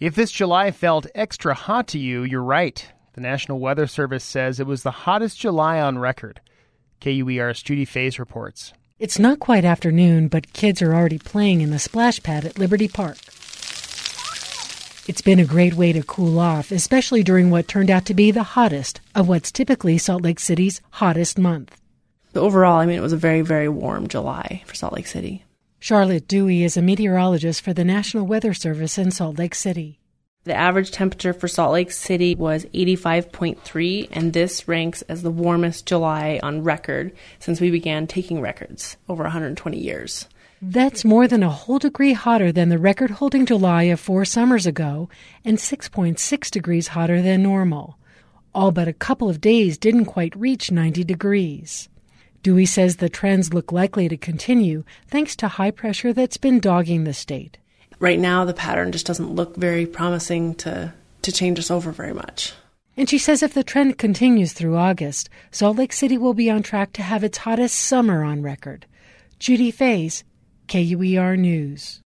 If this July felt extra hot to you, you're right. The National Weather Service says it was the hottest July on record. KUER's Judy Faze reports. It's not quite afternoon, but kids are already playing in the splash pad at Liberty Park. It's been a great way to cool off, especially during what turned out to be the hottest of what's typically Salt Lake City's hottest month. Overall, it was a very, very warm July for Salt Lake City. Charlotte Dewey is a meteorologist for the National Weather Service in Salt Lake City. The average temperature for Salt Lake City was 85.3, and this ranks as the warmest July on record since we began taking records over 120 years. That's more than a whole degree hotter than the record-holding July of 4 summers ago and 6.6 degrees hotter than normal. All but a couple of days didn't quite reach 90 degrees. Dewey says the trends look likely to continue thanks to high pressure that's been dogging the state. Right now, the pattern just doesn't look very promising to change us over very much. And she says if the trend continues through August, Salt Lake City will be on track to have its hottest summer on record. Judy Faze, KUER News.